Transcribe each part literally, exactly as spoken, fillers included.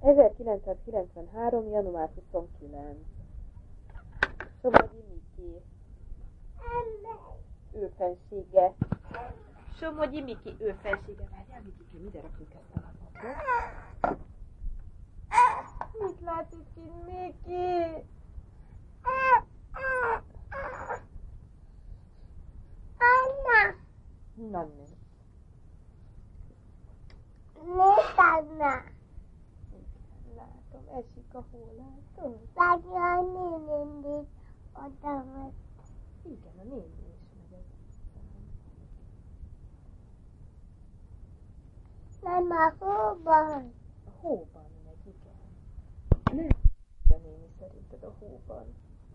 ezerkilencszázkilencvenhárom. január huszonkilenc. Somogyi Miki. Ő fensége. Somogyi Miki, ő fensége. Várjál, Mikike, ide rakjuk ezt a lapot. Mit látszik itt, Miki? Anna! Na, ne. Mit Anna? Látom, esik a hó, látod? Látja a néni oda volt. Igen, a néni is megy az utcán. Nem a hóban. A hóban megy, igen. Nem a néni szerinted a hóban.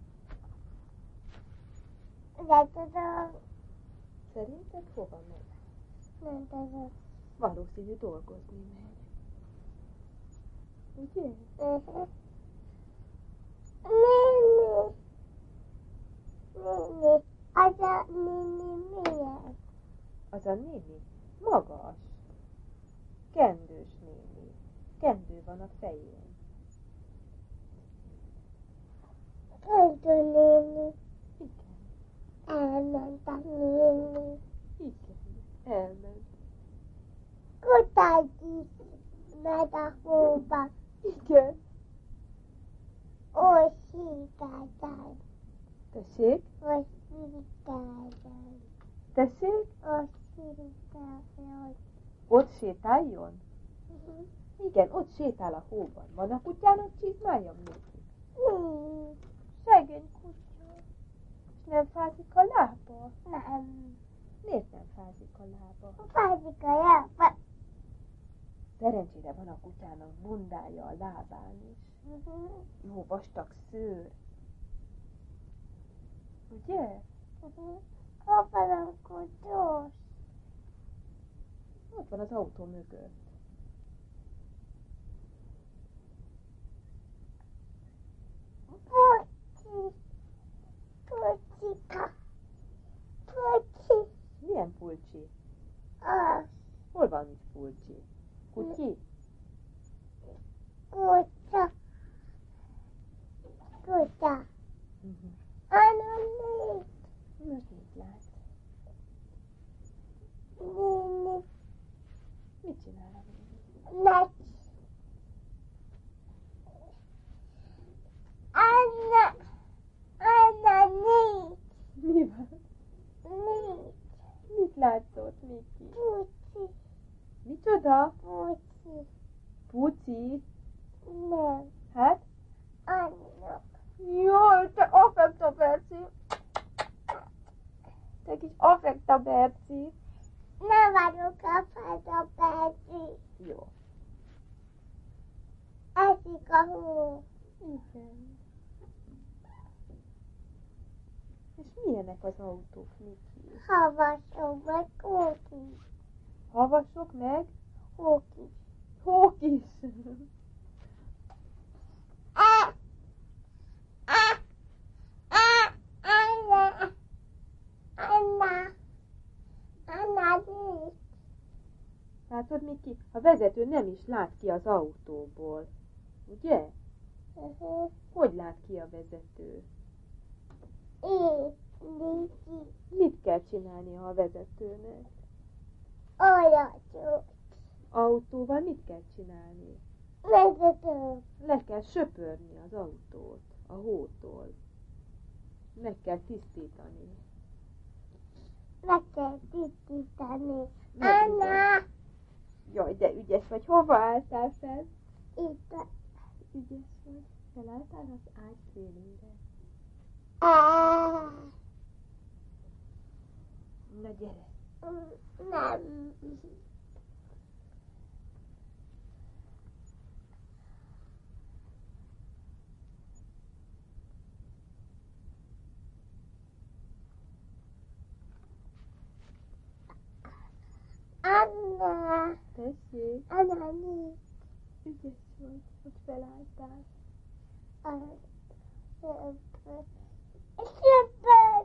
De tudom. Szerinted hova megy? Nem tudom. Valószínű dolgozni megy. Ugye? Uh-huh. Néni. Néni. Az a néni milyen? Az a néni magas. Kendős néni. Kendő van a fején. Kendő néni. Igen. Elment a néni. Igen. Elment. Kutatj is meg a hóba. Igen. Ó, sétáltál. Tessék? Ó, sétáltál. Tessék? Ó, sétáltál. Ott sétáljon? Uh-huh. Igen, ott sétál a hóban. Van a kutyának csizmája, Miki? Nincs. Szegény kutya. És nem fázik a lába? Nem. Miért nem fázik a lába? Fázik a lába. Szerencsére van a kutyának bundája a lábán is. Uh-huh. Jó vastag szőr. Ugye? Uh-huh. Hol van a kutyós? Ott van az autó mögött. Pocsi. Pocsika. Pocsi. Milyen pulcsi? Az. Hol van itt pulcsi? Kutyi? Kutya. Kutya. Uh-huh. Anna négy. Most mit lát? Néni. Mit csinál a néni? Megy. Anna. Anna négy. Mi van? Négy. Mit látszott, Miki? Puci. Micsoda? Puci. Puci? Nem. Hát? Anna. Jaj, te affekta Berci! Te kis affekta Berci! Nem vagyok a fáza Berci. Jó. Esik a hó. Igen. És milyenek az autók, Miki? Havasok meg kóki. Havasok meg? Kóki. Hók is. Ah! Ah! Ah! Anna. Anna. Anna nincs. Látod, Miki? A vezető nem is lát ki az autóból. Ugye? Uh-huh. Hogy lát ki a vezető? Így. Nincs. Mit kell csinálnia a vezetőnek? Olyat. Autóval mit kell csinálni? Vezető. Le kell söpörni az autót a hótól. Meg kell tisztítani. Meg kell tisztítani. Meg Anna. Jaj, de ügyes vagy. Hova álltál fel? Itt. Ügyes vagy. Felálltál az ágy szélére. Ah. Na gyere. Nem. Anna. Tessék. Anna nincs. Ügyes vagy, hogy felálltál. A söpör. Söpör.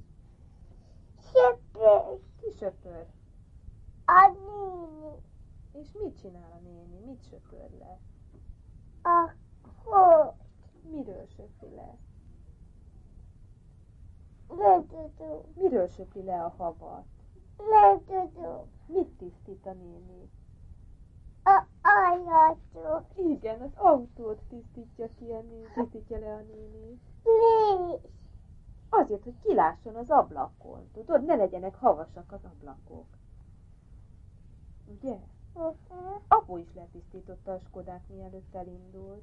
Söpör. Ki söpör? A néni. És mit csinál a néni? Mit söpör le? A hó. Miről söpri le? Nem tudom. Miről söpri le a havat? Nem tudom. Mit tisztít a néni? A ajató. Igen, az autót tisztítja ki a néni, tisztítja le a néni. Mi? Azért, hogy kilásson az ablakon. Tudod, ne legyenek havasak az ablakok. Ugye? Uh-huh. Apu is letisztította a Skodát, mielőtt elindult.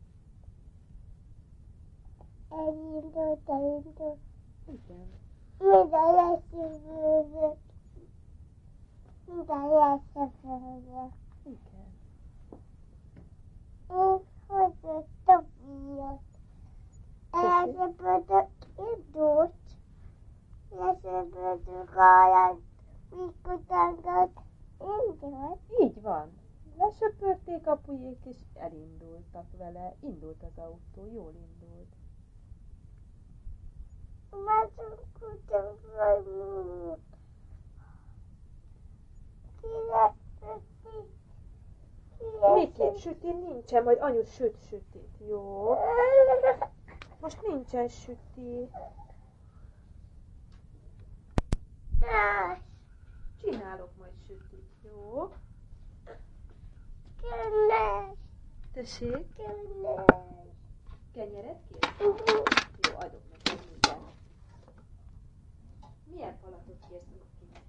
Elindult, elindult. Igen. Minden lesz jövőzök. Minden lesz jövőzök. Igen. Én hozott a fiat. Elsöpödök indult. Elsöpödök alatt. Mikor tanult indult. Így van. Lesöpörték apujék, és elindultak vele. Indult az autó, jól indult. Megszokottam valamit. Ki lesz süti? Ki lesz Miki, süti nincsen, majd anyu süt sütit, jó? Most nincsen süti. Más. Csinálok majd sütit, jó? Kenyes. Tessék? Kenyes. Kenyeret kér? Uh-huh. Jó, adok neked mindent. Milyen palatot kérsz, Miki?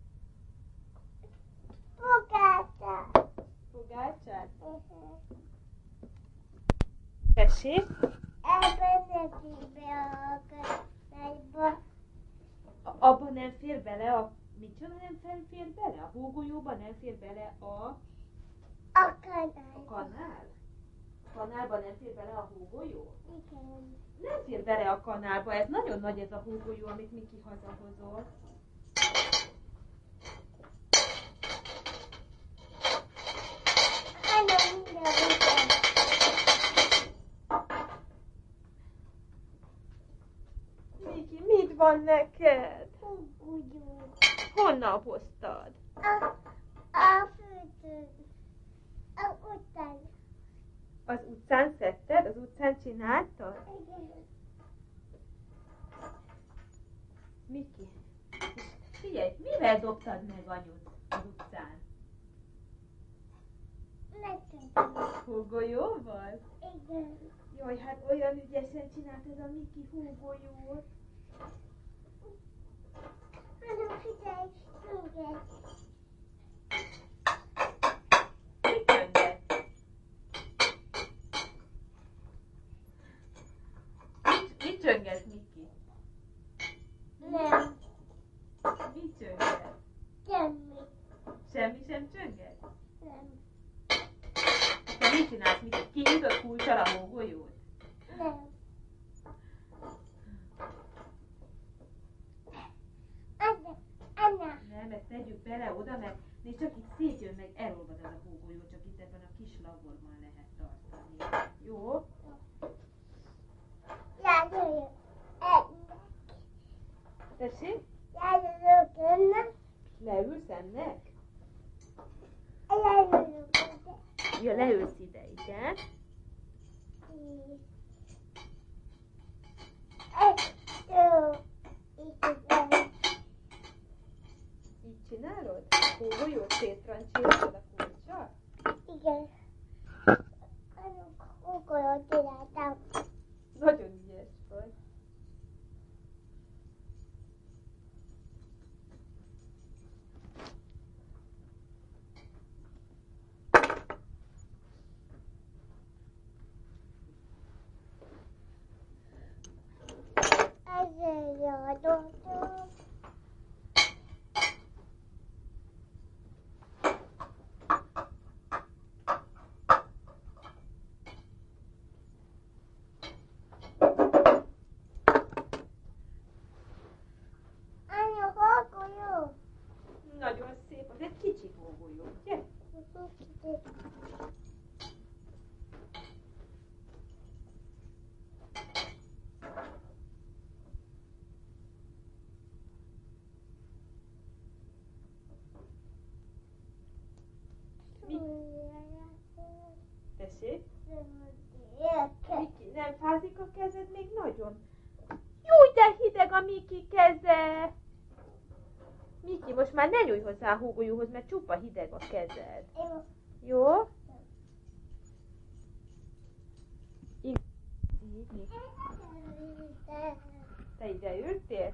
Fogácsa. Fogácsát? Uh-huh. Tessék? Ebben neki be a könyvbe. Abban nem fér bele a... Micsoda nem fér- fér bele? A hógolyóban nem fér bele a... A A kanál. kanál? A kanálban nem fér bele a hógolyó? Igen. Nem fér bele a kanálba, ez nagyon nagy ez a hógolyó, amit Miki hazahozott. Hanem minden után. Miki, mit van neked? Húgúgyú. Honnan hoztad? A, a földön. A után. Az utcán szedted? Az utcán csináltad? Igen. Miki, figyelj, mivel dobtad meg anyut az utcán? Megtudtam. Hógolyóval? Igen. Jaj, hát olyan ügyesen csinált ez a Miki hógolyót. Hanem figyelj, igen. Mit csönget? Mit, mit csönget, Miki? Nem. Mit csönget? Semmi. Semmi sem csönget? Nem. Te mit csinálsz, Miki? Kinyitod kulccsal a hógolyót? Nem. Anna. Anna. Nem, ezt tegyük bele oda, mert még csak itt szétjön meg, elolvad ez a hógolyó, csak itt ebben a kis laborban lehet tartani. Jó? Járjunk. Ennek. Tessék? Járjunk ennek. Leülsz ennek? Járjunk ennek. Ja, leülsz ide, igen. Így csinálod? Hógolyót széttrancsírod a kulccsal? Igen. Annak ókolót csináltam. Nagyon ügyes vagy. Ezzel jadottam. Mi? Tessék? Miki, nem fázik a kezed még nagyon? Júj, de hideg a Miki keze! Miki, most már ne nyújj hozzá a hógolyóhoz, mert csupa hideg a kezed. Jó? Így, Miki. Te ide ültél?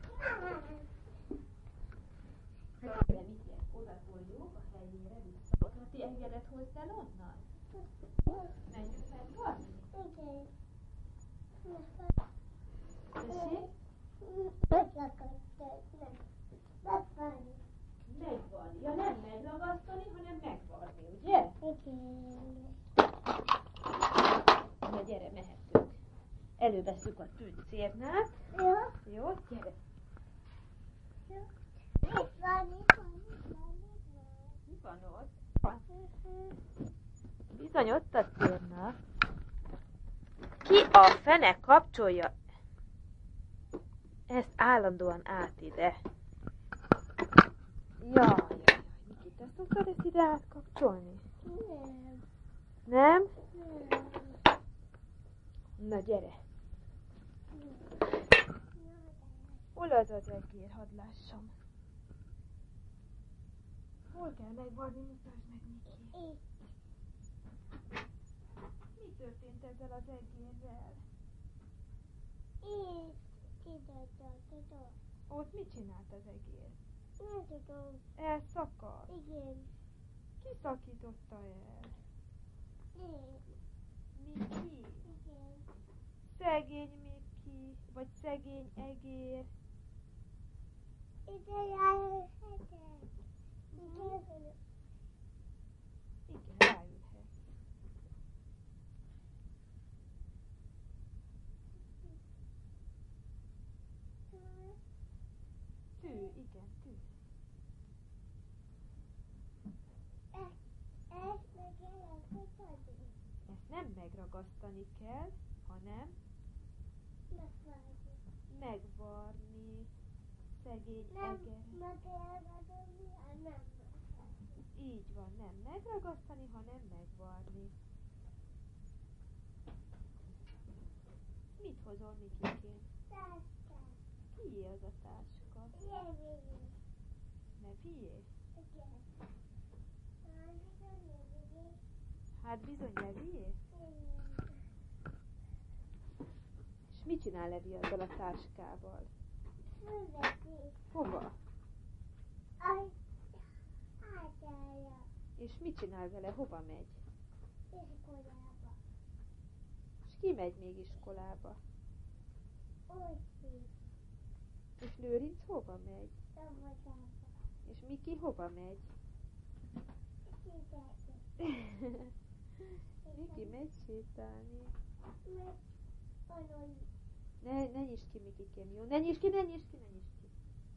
Hát ide, Miki, oda toljuk a helyére vissza. Oda ti engedett hozzá onnan? Menjünk megvarni? Igen. Tessék? Megvarni. Megvarni. Ja, nem megragasztani, hanem megvarni, ugye? Igen. Na gyere, mehetünk. Elővesszük a tűzcérnát. Jó? Jó, gyere. Jó. Megvarni, Mi van ott? Bizony ott a cérna. Ki a fene kapcsolja ezt állandóan át ide? Jaj, jaj, jaj, Miki, te szoktad ezt ide átkapcsolni? Nem. Nem? Nem. Na gyere. Hol az az egér, hadd lássam. Hol kell megvarni, mutasd meg, Miki. Itt. Mi történt ezzel az egérrel? Itt. Ide, ide. Ott mit csinált az egér? Nem tudom. Elszakadt. Igen. Ki szakította el? Én. Miki? Igen. Szegény Miki, vagy szegény egér. Ide járhetek. Ide. Igen, ráülhet. Tű, igen, tű. Ezt meg elrakadni. Ezt nem megragasztani kell, hanem Megvarni. megvarni. Szegény Nem egér. meg elrakadni, hanem megvarni. Így van, nem megragasztani, hanem megvarni. Mit hozol, Mikikén? Táskát. Kié az a táska? Jövő. Nevié? Igen. Nagyon jövő. Hát bizony Levié. Igen. És mit csinál Levi azzal a táskával? Fölveszi. Hova? Aj. Ágyája. És mit csinál vele? Hova megy? Iskolába. És ki megy még iskolába? Úgy. És Lőrinc hova megy? Szabadába. És Miki hova megy? Sétálni. Miki megy sétálni. Meg olyan. Ne, ne nyisd ki, Mikikém, jó? Ne nyisd ki, ne nyisd ki, ne nyisd ki.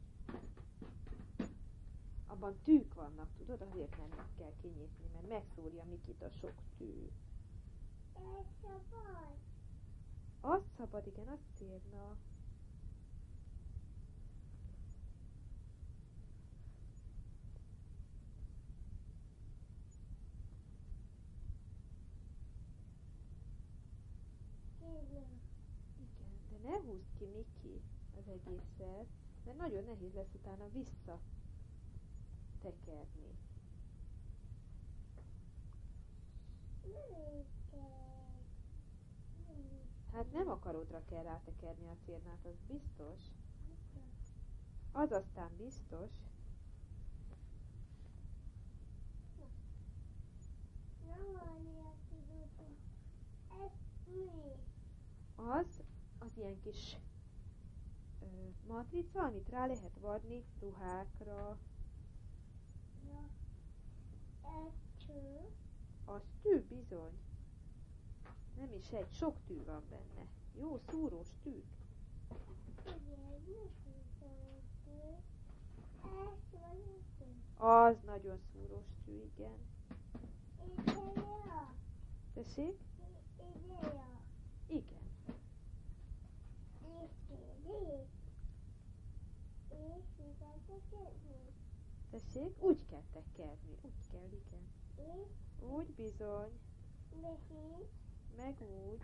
Abban tűk vannak, tudod? Azért nem meg kell kinyitni, mert megszórja Mikit a sok tű. Ez szabad. Az szabad, igen, az cérna. Igen. Igen, de ne húzd ki, Miki, az egészet, mert nagyon nehéz lesz utána vissza tekerni. Nem kell. Nem Hát nem akarodra kell rátekerni a cérnát, az biztos. Az aztán biztos. Nem van ilyen tudom. Ez mi? Az, az ilyen kis ö, matrica, amit rá lehet varni ruhákra. Ja. Ez cső. Az tű bizony. Nem is egy, sok tű van benne. Jó szúrós tű. Igen, nem tudom. Ez van itt. Az nagyon szúrós tű, igen. Ide jó. Tessék? Ide jó. Igen. Ide. És ide tekerni. Tessék? Úgy kell tekerni. Úgy kell, igen. És Úgy bizony. Neki. Meg úgy.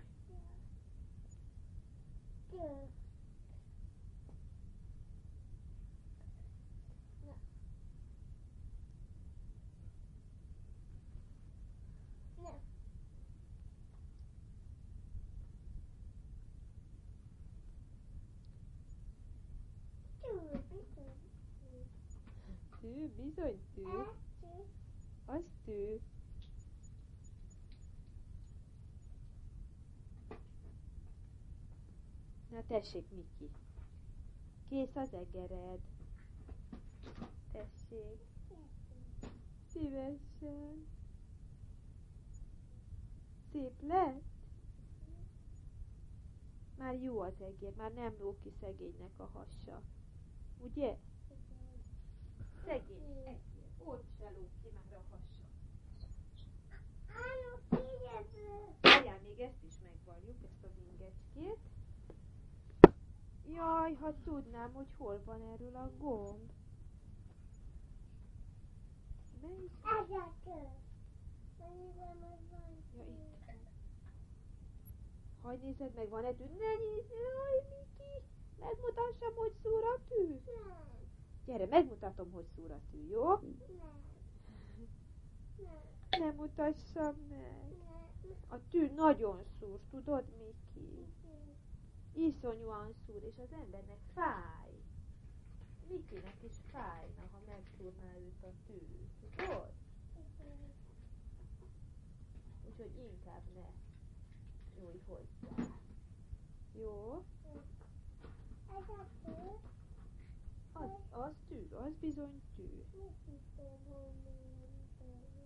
Tő. Na. Tő, bizony. Tű, bizony tű. E, tű. Az tű. Na tessék, Miki. Kész az egered. Tessék. Szívesen. Szép lett? Már jó az egér, már nem lóg ki szegénynek a hassa. Ugye? Szegény egér. Ott se lóg ki már a hassa. Ánu, figyelj! Várjál, még ezt is megvarjuk, ezt a vingecskét. Jaj, ha tudnám, hogy hol van erről a gomb. Melyik? Ez a tő. Mennyiben meg van Ja, tő? itt van. Hagy nézed meg, van-e tű? Ne nézd, jaj, Miki! Megmutassam, hogy szúr a tű. Nem. Gyere, megmutatom, hogy szúr a tű, jó? Nem. Nem. Ne mutassam meg. Nem. A tű nagyon szúr, tudod, Miki? Nem. Iszonyúan szúr, és az embernek fáj. Mikinek is fájna, ha megszúrná őt a tű, tudod? Úgyhogy inkább ne nyújj hozzá. Jó? Ez a tő. Az, az tű, az bizony tű. Mit hiszem, hogy milyen tőle?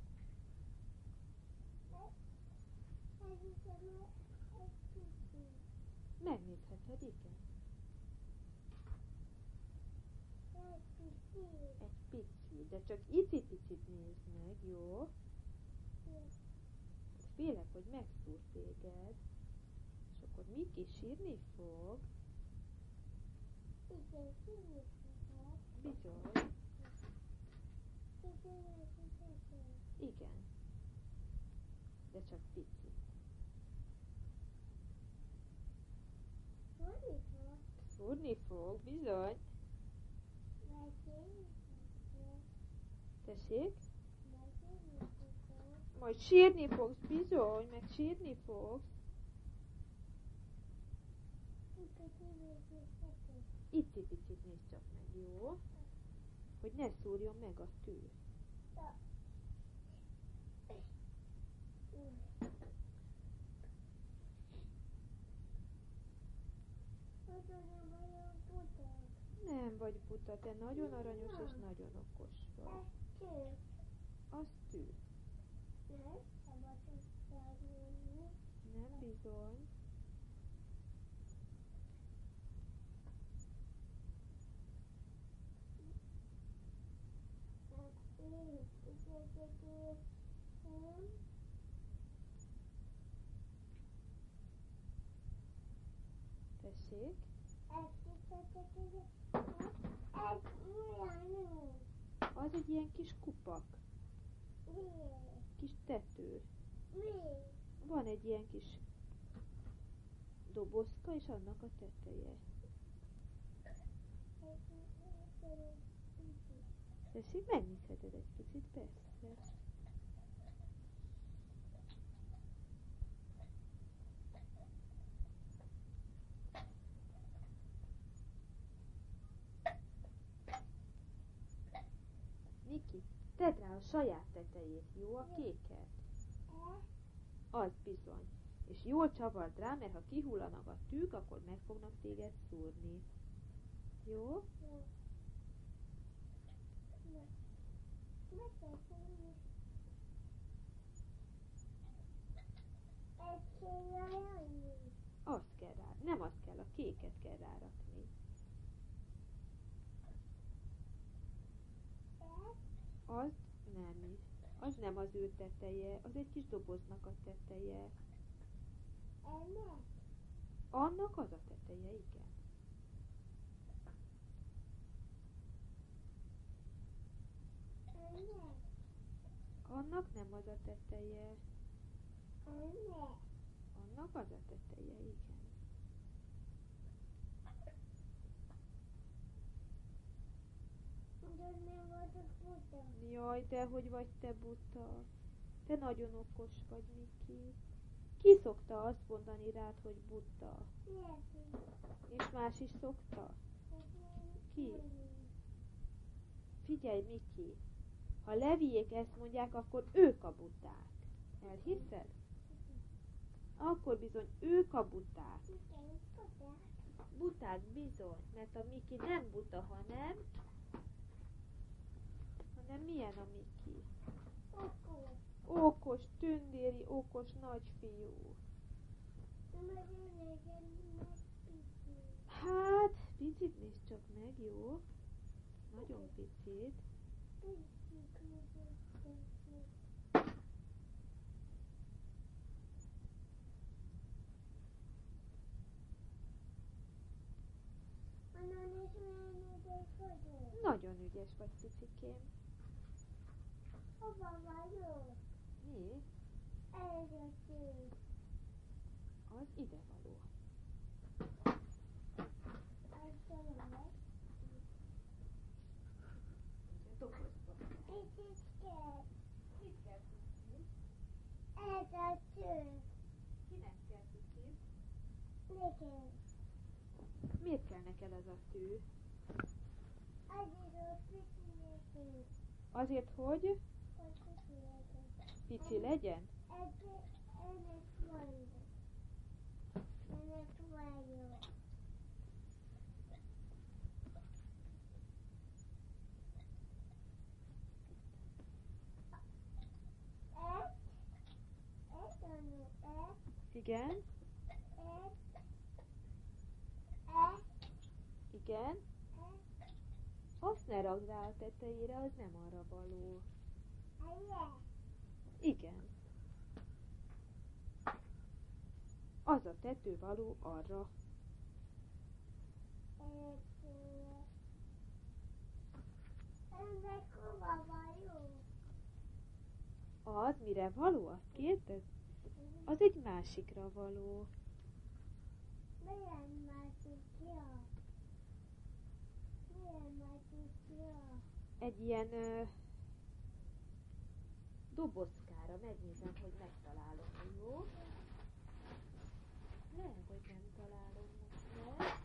Ez hiszem, ez kicsi. Megnézheted, igen. Ez kicsi. Egy pici, de csak icipicit nézd meg, jó? Félek, hogy megszúr téged. És akkor Miki sírni fog. Igen, szívni fogok. Bizony. Igen, ez kicsi. Igen. De csak pici. Hogy is van? Szúrni fog, bizony. Majd én fogok. Tessék? Majd én fogok. Majd sírni fogsz, bizony, meg sírni fogsz. Itt szívni fogok. Icipicit nézd csak meg, jó? Hogy ne szúrjon meg a tű. Nagyon vagyok buta. Nem vagy buta, te nagyon aranyos és nagyon okos vagy. Ez tő. Az tű. Nem szabad összeadni. Nem bizony. Tessék? Az egy ilyen kis kupak. Kis tető. Van egy ilyen kis dobozka, és annak a teteje. Tessék, megnézheted egy picit, persze. Miki, tedd rá a saját tetejét, jó, a kéket? Az bizony. És jól csavard rá, mert ha kihullanak a tűk, akkor meg fognak téged szúrni. Jó? Azt kell rá. Nem azt kell, a kéket kell rárakni. Az nem is. Az nem az ő teteje, az egy kis doboznak a teteje. Annak az a teteje, igen. Annak nem az a teteje. Anne. Annak az a teteje, igen. De nem vagyok buta. Jaj, de hogy vagy te buta. Te nagyon okos vagy, Miki. Ki szokta azt mondani rád, hogy buta? Miért? És más is szokta? Ki? Figyelj, Miki. Ha Leviék ezt mondják, akkor ők a buták. Elhiszed? Akkor bizony ők a buták. Igen, buta. Buták bizony, mert a Miki nem buta, hanem... hanem milyen a Miki? Okos. Okos, tündéri, okos nagyfiú. Nagyon régen megpicit. Hát, picit nézd csak meg, jó? Nagyon picit. Picit megpicit. Annan is milyen ügyes vagyok. Nagyon ügyes vagy, picikém. Hova vagyok? Mi? Eljöttünk. Az ide való. Aztán meg. Dobozba. Picit kell. Mit kell tudni? Ez a tű. Kinek kell tudni? Nekem. Miért kell neked az a tű? Azért a pici nekünk. Azért, hogy Hogy pici nekünk. pici legyen? Ezért ennek van. Ennek vagyok. Ez? Ez anu, ez? Igen, Ez? Ez? igen. Ez? Azt ne ragd rá a tetejére, az nem arra való. Eje? Igen. Az a tető való arra. Ez? Ennek hova vagyok? Az mire való, azt kérdez? Az egy másikra való. Milyen másikja? Milyen másikja? Egy ilyen ö, dobozkára. Megnézem, hogy megtalálom, jó? Lehet, hogy nem találom most meg.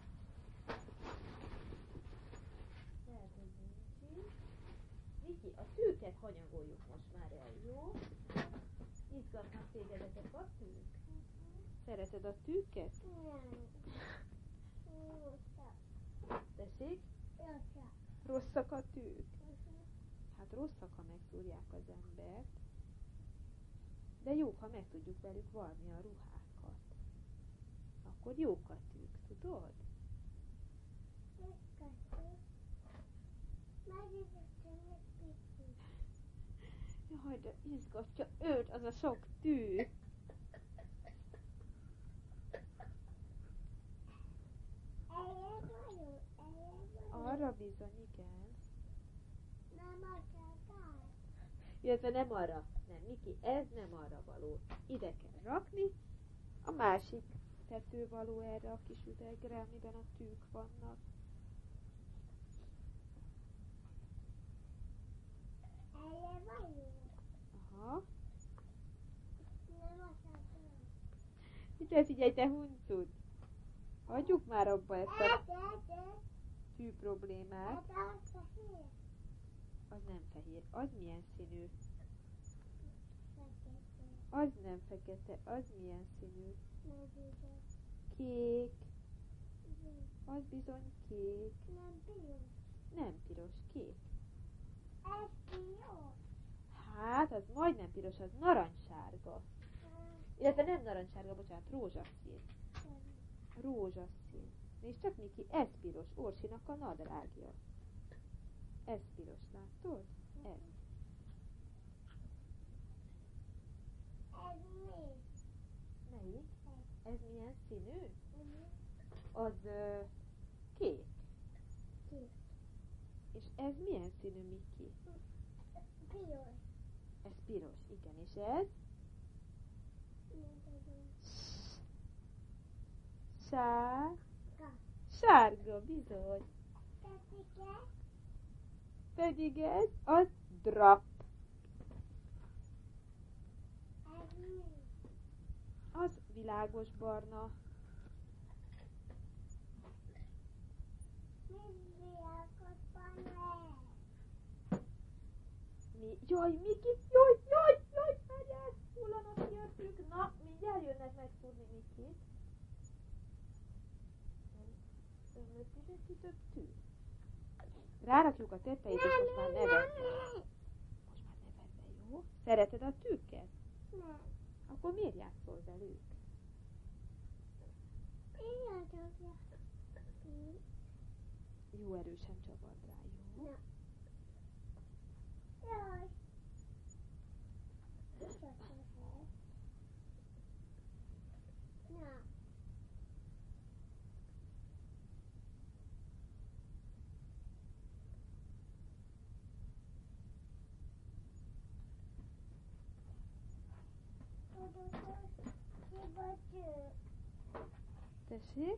Lehet, hogy nincs is. Miki, a tűket hanyagoljuk most már el, jó? Izgatnak téged ezek a tűk? Szereted a tűket? Nem. Rosszak. Tessék? Rosszak. Rosszak a tűk? Hát rosszak, ha megszúrják az embert. De jók, ha meg tudjuk velük varni a ruhákat. Akkor jók a tűk, tudod? Megkattuk. Megizottam egy picit. Jaj, de izgatja őt az a sok tű. Eljön vagyok? Eljön vagyok? Arra bizony, igen. Nem akartál? Illetve nem arra. Nem, Miki, ez nem arra való. Ide kell rakni. A másik tető való erre a kis üvegre, amiben a tűk vannak. Eljön vagyok? Aha. Nem akartál? Figyelj, figyelj, te huncut! Hagyjuk már abba ezt Ez, a ez, ez. tű problémát. Ez a fehér. Az nem fehér. Az milyen színű? Fekete. Az nem fekete. Az milyen színű? Megizottam. Kék. Az bizony kék. Nem piros. Nem piros, kék. Ez piros. Hát, az majdnem piros, az narancssárga. Illetve nem narancssárga, bocsánat, rózsaszín. Rózsaszín. Nézd csak, Miki, ez piros, Orsinak a nadrágja. Ez piros, látod? Ez. Ez mi? Melyik? Ez milyen színű? Mhm. Az ö, kék. Kék. És ez milyen színű, Miki? Piros. Ez piros, igen, és ez? Sár... Sárga, bizony. Pedig ez az drap. Az világos barna. Mi? Jaj, Miki, jaj, jaj, jaj, várjál, hullanak ki a tűk. Na, mindjárt jönnek megszúrni Mikit. Ömlött is egy több tűk. Rárakjuk a tetejét, és most már nevetve. Most már nevetve, jó? Szereted a tűket? Nem. Akkor miért játszol velük? Én játszok. Jó erősen csapad rá, jó? Nem. Jaj. Nem. Tessék?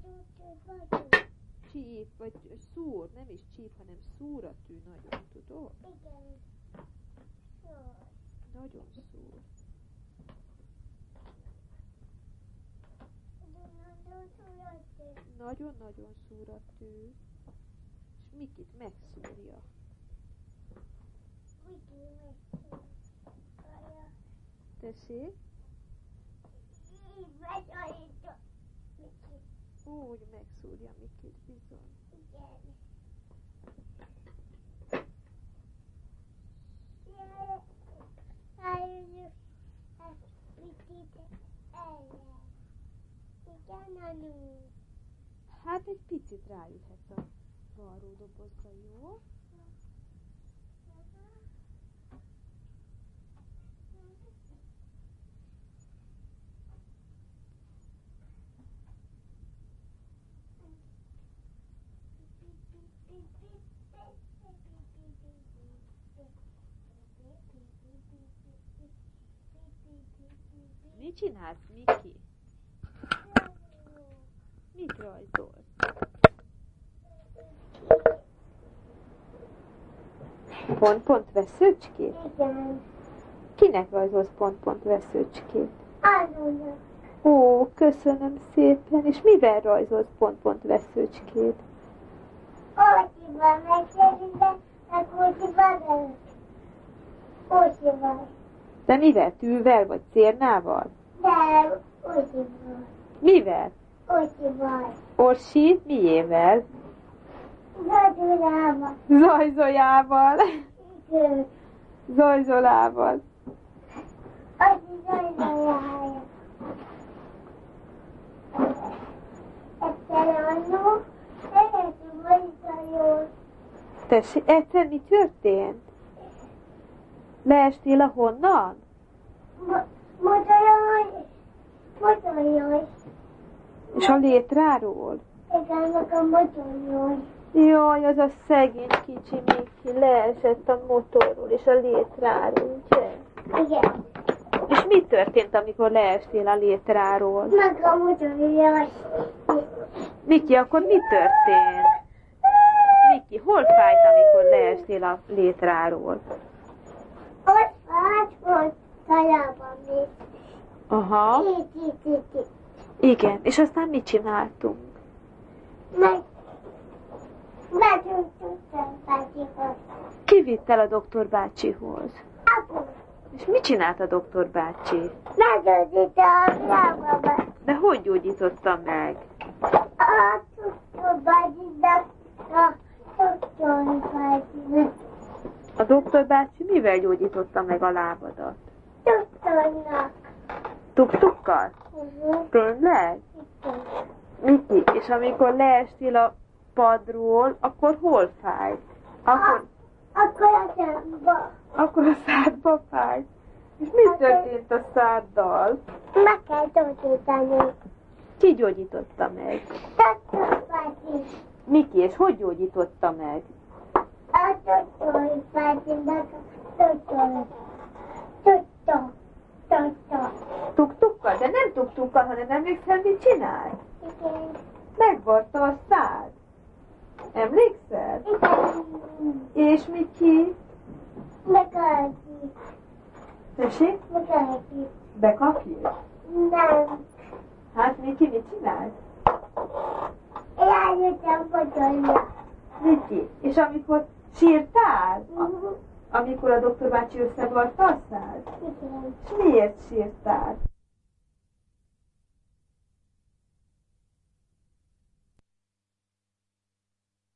Csíp, vagy szúr, nem is csíp, hanem szúr a tű nagyon, tudod? Igen. Szúr. Nagyon szúr. Nagyon-nagyon szúr a tű. És Mikit megszúrja. Miki megszúrja. Tessék? Így megszúrja. Miki. Úgy megszúrja Mikit, bizony. Igen. Rájönjük ezt Mikit ellen. Igen, Anu. Hát egy picit rájöhetsz a varró dobozra, jó? Mit csinálsz, Miki? Mit rajzolsz? Pont-pont veszőcskét? Igen. Kinek rajzolsz pont-pont veszőcskét? Anunak. Ó, köszönöm szépen. És mivel rajzolsz pont-pont veszőcskét? Ócsival megszerűzve, meg ócsival előtt. Ócsival. De mivel? Tűvel vagy cérnával? De ócsival. Mivel? Ócsival. Orsi, miével? Zajzolával. Zajzójával. Igen. Zajzolával. Ócsi zajzolával. Egyszer annó, szeretünk vagyis Tessék, egyszer mi történt? Leestél a honnan? Motoron, motoron. És a létráról? Igen, meg a motoron. Jaj, az a szegény kicsi Miki leesett a motorról és a létráról, ugye? Igen. És mi történt, amikor leestél a létráról? Meg a motoron. Miki, akkor mi történt? Miki, hol fájt, amikor leestél a létráról? Ott fájt volt talában még. Aha. Itt, itt, itt, itt. Igen, és aztán mit csináltunk? Meg, megtudtam bácsihoz. Ki vitt el a doktor bácsihoz? Apu, És mit csinált a doktor bácsi? meggyógyítta a lábamat. De hogy gyógyította meg? A doktor bácsinak, a doktor bácsinak. A doktor bácsi mivel gyógyította meg a lábadat? Doktornak. Tuk-tukkal? Uh-huh. Tényleg? Igen. Miki, és amikor leestél a padról, akkor hol fájt? Akkor, Akkor a számba. akkor a szádba fájt. És mi történt a száddal? Meg kell gyógyítani. Ki gyógyította meg? Doktor bácsi. Miki, és hogy gyógyította meg? A doktor bácsinak a doktor. nem tuk-tukkal, hanem emlékszel, mit csinált? Igen. Megvarta a szád. Emlékszel? Igen. És Miki? Megölti. Tessék? Megölti. Bekapjuk? Nem. Hát Miki mit csinált? Én eljöttem fotolja. Miki, és amikor sírtál? A, Mhm. amikor a doktor bácsi összevarta a szád? Igen. És miért sírtál?